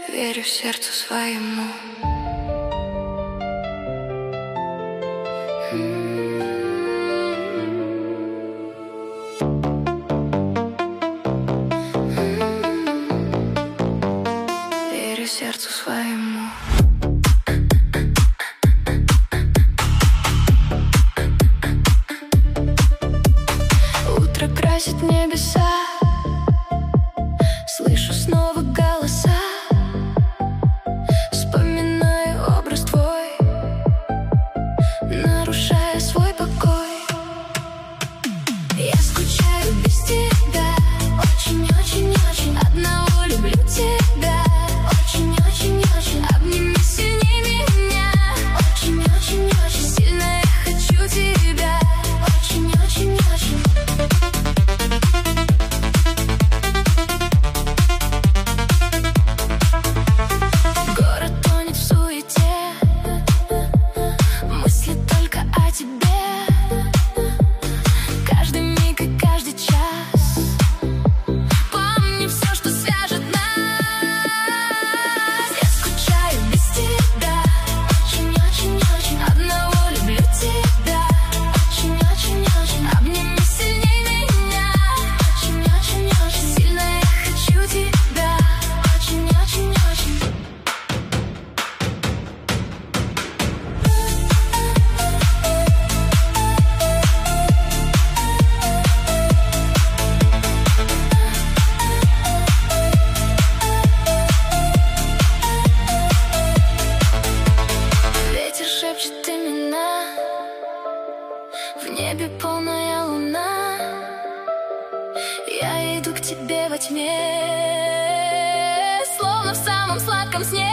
верю сердцу своему. Верю сердцу своему. Утро красит небеса, слышу снова голоса, вспоминаю образ твой, нарушая свой покой. Я скучаю без тебя, очень-очень-очень. Одного люблю тебя, очень-очень-очень. Обними сильнее меня, очень-очень-очень. Сильно я хочу тебя, очень-очень-очень. Город тонет в суете, мысли только о тебе. Каждый миг и каждый час, помни все, что свяжет нас. Я скучаю без тебя, очень-очень-очень. Одного люблю тебя, очень-очень-очень. Обними сильнее меня, очень-очень-очень. Сильно я хочу тебя, очень-очень-очень. Ветер шепчет имена, в небе полная луна. Я иду к тебе во тьме, словно в самом сладком сне.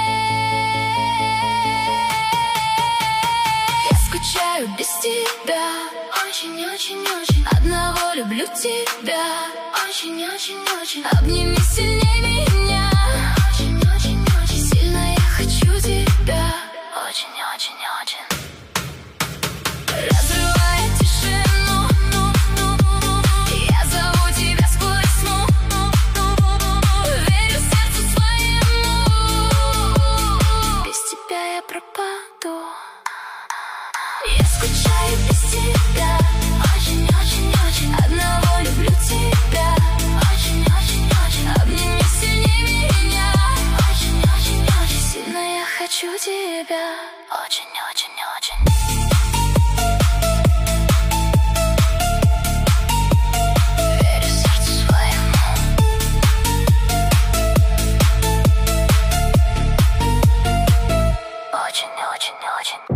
Я скучаю без тебя, очень-очень-очень. Одного люблю тебя, очень-очень-очень. Обними сильнее меня, очень-очень-очень. Сильно я хочу тебя, очень-очень-очень. Разрывая тишину, я зову тебя сквозь тьму. Верю сердцу своему, без тебя я пропаду. Я скучаю без тебя, очень-очень-очень. Одного люблю тебя, очень-очень-очень. Обними сильнее меня, очень-очень-очень. Сильно я хочу тебя, очень-очень-очень. Верю сердцу своему. Очень-очень-очень.